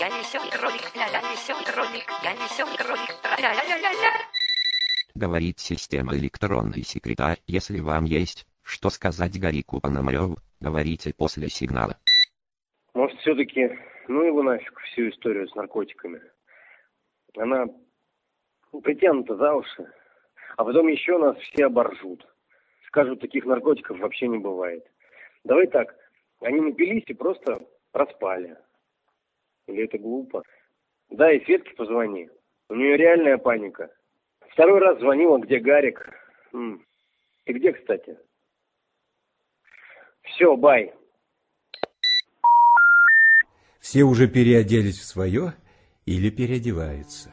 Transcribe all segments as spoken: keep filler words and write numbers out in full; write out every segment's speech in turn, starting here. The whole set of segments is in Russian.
я веселый кролик, ля-ля, веселый кролик, я веселый кролик, ля-ля-ля-ля-ля. Говорит система электронный секретарь. Если вам есть что сказать Гарику Пономареву, говорите после сигнала. Может, все-таки, ну его нафиг, всю историю с наркотиками. Она притянута за уши, а потом еще нас все оборжут. Скажут, таких наркотиков вообще не бывает. Давай так, они напились и просто проспали. Или это глупо? Да, и Светке позвони. У нее реальная паника. Второй раз звонила, где Гарик. М. Ты где, кстати? Все, бай. Все уже переоделись в свое или переодеваются.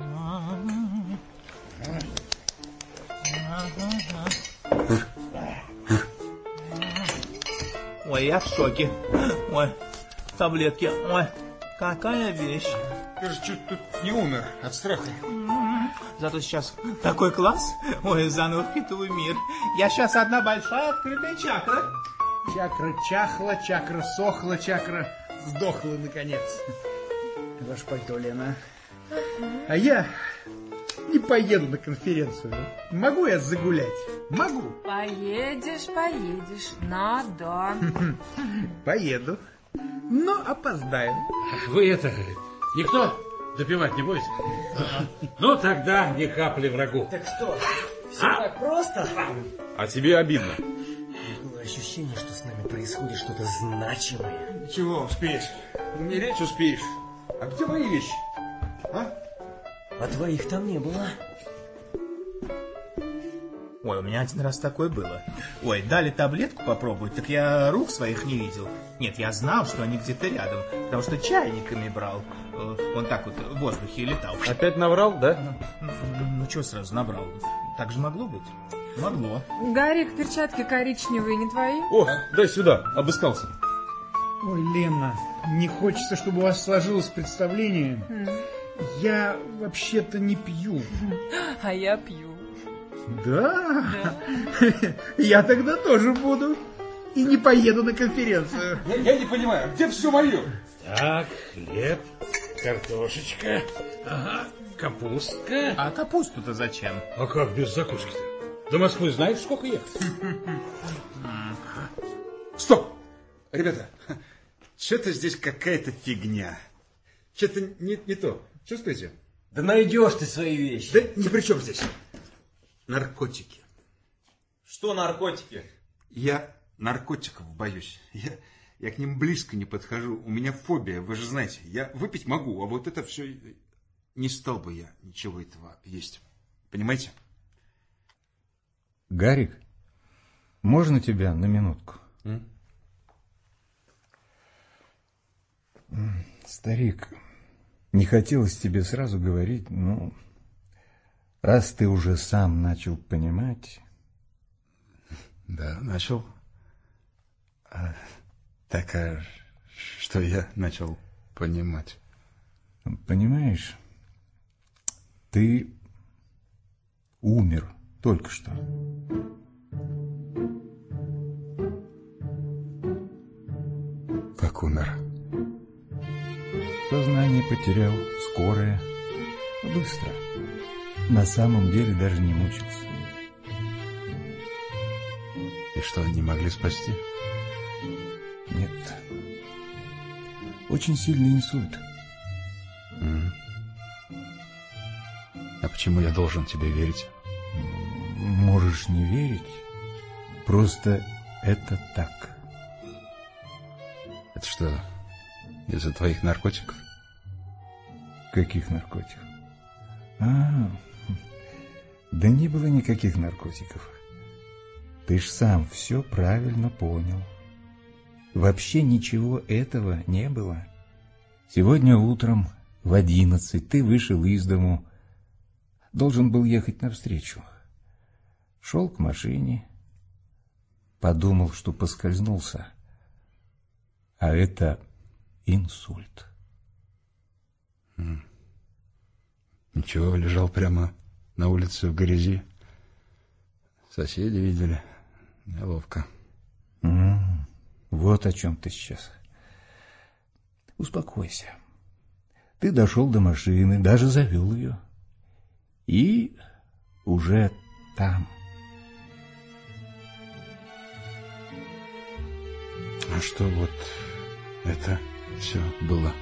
Ой, я в шоке. Ой, таблетки. Ой, какая вещь. Ты же чуть тут не умер от страха. Зато сейчас такой класс. Ой, заново впитываю мир. Я сейчас одна большая открытая чакра. Чакра чахла, чакра сохла, чакра сдохла, наконец. Ваше пальто, Лена. А я не поеду на конференцию. Могу я загулять? Могу. Поедешь, поедешь. Надо. Поеду. Но опоздаю. Вы это, никто допивать не будете? Ну, тогда ни капли врагу. Так что, все а? так просто? А тебе обидно? Было ощущение, что с нами происходит что-то значимое. Чего успеешь? Умереть успеешь. А где мои вещи? А? А твоих там не было. Ой, у меня один раз такое было. Ой, дали таблетку попробовать, так я рук своих не видел. Нет, я знал, что они где-то рядом, потому что чайниками брал. Он так вот в воздухе летал. Опять наврал, да? Ну, ну, ну что сразу наврал? Так же могло быть? Могло. Гарик, перчатки коричневые не твои? О, дай сюда, обыскался. Ой, Лена, не хочется, чтобы у вас сложилось представление. Mm. Я вообще-то не пью. А я пью. Да? Да. Я тогда тоже буду. И не поеду на конференцию. Я, я не понимаю, где все мое? Так, хлеб, картошечка, ага, капустка. А капусту-то зачем? А как без закуски-то? До Москвы знаешь, сколько ехать? Стоп! Ребята, что-то здесь какая-то фигня. Что-то не, не то. Чувствуете? Да найдешь ты свои вещи. Да ни при чем здесь. Наркотики. Что наркотики? Я наркотиков боюсь. Я, я к ним близко не подхожу. У меня фобия, вы же знаете. Я выпить могу, а вот это все... Не стал бы я ничего этого есть. Понимаете? Гарик, можно тебя на минутку? М? Старик, не хотелось тебе сразу говорить, но раз ты уже сам начал понимать... Да, начал. А, так, а что я начал понимать? Понимаешь, ты умер только что. Как умер? Сознание потерял, скорое, быстро. На самом деле даже не мучился. И что, не могли спасти? Нет. Очень сильный инсульт. Mm. А почему я должен тебе верить? Можешь не верить, просто это так. Это что, из-за твоих наркотиков? Каких наркотиков? А, да не было никаких наркотиков. Ты ж сам все правильно понял. Вообще ничего этого не было. Сегодня утром в одиннадцать ты вышел из дому. Должен был ехать навстречу. Шел к машине. Подумал, что поскользнулся. А это инсульт. Ничего, лежал прямо на улице в грязи. Соседи видели. Неловко. М-м, вот о чем ты сейчас. Успокойся. Ты дошел до машины, даже завел ее. И уже там. А что вот это все было?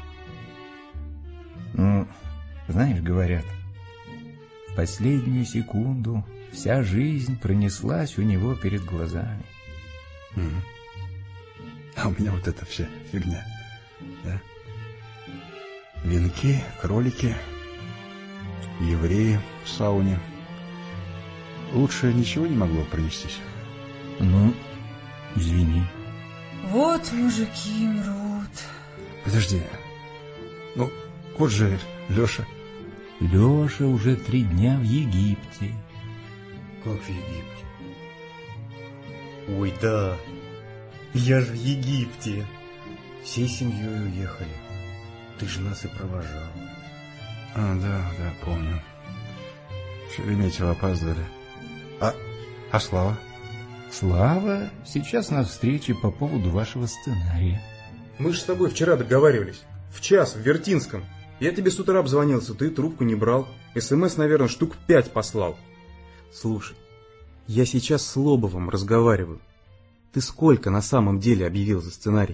Ну, знаешь, говорят, в последнюю секунду вся жизнь пронеслась у него перед глазами. Mm. А у меня вот эта вся фигня, да? Венки, кролики, евреи в сауне. Лучше ничего не могло пронестись? Ну, извини. Вот мужики мрут. Подожди. Ну, вот же Леша. Леша уже три дня в Египте. Как в Египте? Ой, да. Я же в Египте. Всей семьей уехали. Ты же нас и провожал. А, да, да, помню. В Шереметьево опаздывали. А, а Слава? Слава сейчас на встрече по поводу вашего сценария. Мы же с тобой вчера договаривались. В час, в Вертинском. Я тебе с утра обзвонился, ты трубку не брал. СМС, наверное, штук пять послал. Слушай, я сейчас с Лобовым разговариваю. Ты сколько на самом деле объявил за сценарий?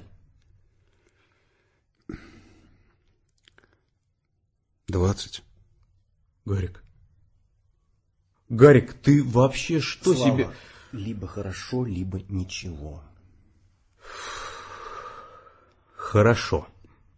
Двадцать. Гарик. Гарик, ты вообще что Слава, себе... либо хорошо, либо ничего. Хорошо.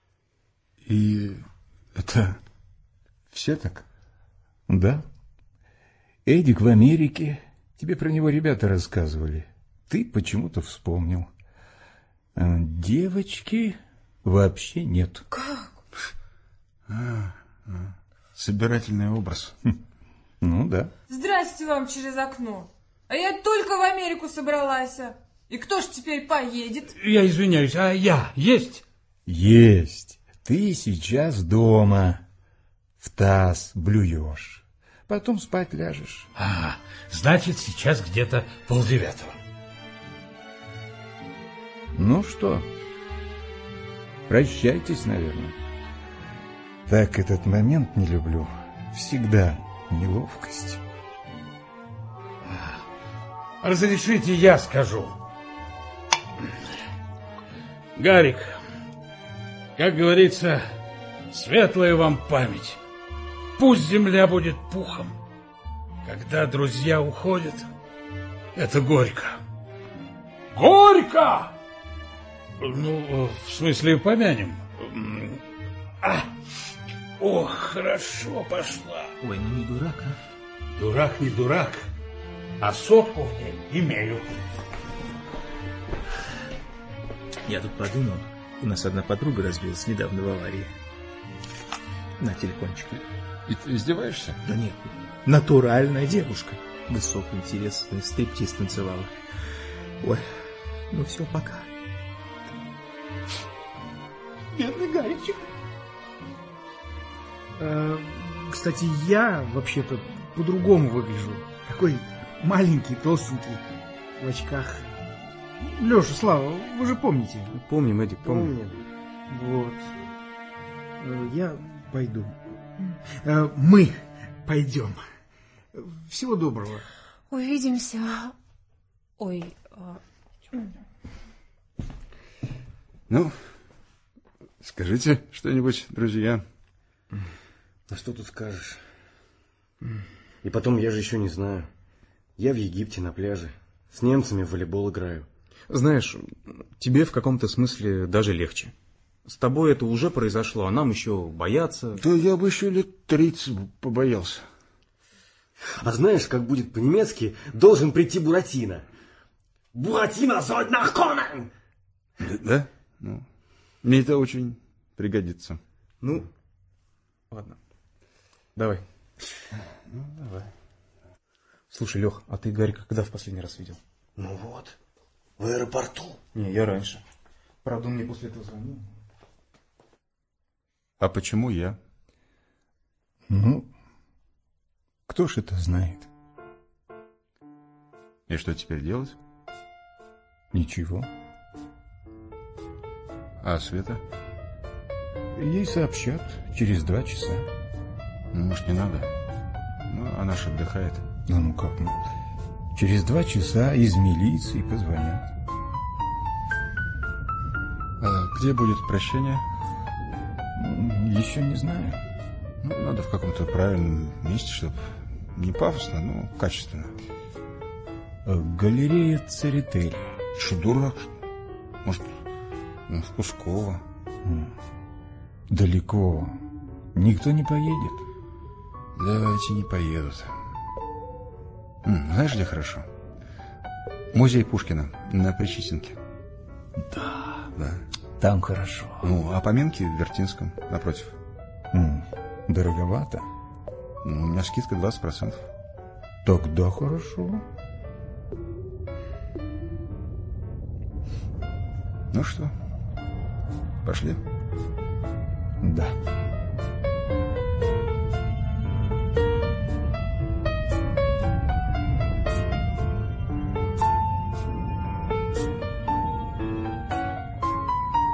И это все так? Да. Эдик в Америке. Тебе про него ребята рассказывали. Ты почему-то вспомнил. А девочки вообще нет. Как? А, а, собирательный образ. Ну да. Здрасте вам через окно. А я только в Америку собралась. И кто ж теперь поедет? Я извиняюсь, а я есть? Есть. Ты сейчас дома. В таз блюешь. Потом спать ляжешь. А, значит, сейчас где-то полдевятого. Ну что, прощайтесь, наверное. Так этот момент не люблю. Всегда неловкость. Разрешите, я скажу. Гарик, как говорится, светлая вам память. Пусть земля будет пухом. Когда друзья уходят, это горько. Горько! Ну, в смысле, помянем. А, ох, хорошо пошла. Ой, ну не дурак, а? Дурак не дурак, а сотку в ней имею. Я тут подумал, у нас одна подруга разбилась недавно в аварии. На телефончик. И ты издеваешься? Да нет, натуральная девушка. Высокая, интересная, стриптиз танцевала. Ой, ну все, пока. Бедный Гаричек. А, кстати, я вообще-то по-другому выгляжу. Такой маленький, толстенький, в очках. Леша, Слава, вы же помните? Помним, Эдик, помним. Помним. Вот. Э, Я пойду. Э, Мы пойдем. Всего доброго. Увидимся. Ой. а, Ну, скажите что-нибудь, друзья. А что тут скажешь? И потом, я же еще не знаю. Я в Египте на пляже. С немцами в волейбол играю. Знаешь, тебе в каком-то смысле даже легче. С тобой это уже произошло, а нам еще бояться. Да я бы еще лет тридцать побоялся. А знаешь, как будет по-немецки, должен прийти Буратино. Буратино soll nachkommen! Да? Ну, мне это очень пригодится. Ну, ладно. Давай. Ну, давай. Слушай, Лех, а ты Гарика когда в последний раз видел? Ну вот, в аэропорту. Не, я раньше. Правда, он мне после этого звонил. А почему я? Ну, кто ж это знает? И что теперь делать? Ничего. А Света? Ей сообщат через два часа. Ну, может, не надо? Ну, она же отдыхает. Ну, ну как, ну, через два часа из милиции позвонят. А где будет прощение? Еще не знаю. Ну, надо в каком-то правильном месте, чтобы не пафосно, но качественно. Галерея Церетели. Что, дурак? Может, ну, в Кусково? Далеко. Никто не поедет. Давайте не поедут. М, знаешь, где хорошо? Музей Пушкина на Причистенке. Да. Да. Там хорошо. Ну, а поминки в Вертинском, напротив. М, дороговато. Ну, у меня скидка двадцать процентов. Тогда хорошо. Ну что, пошли? Да.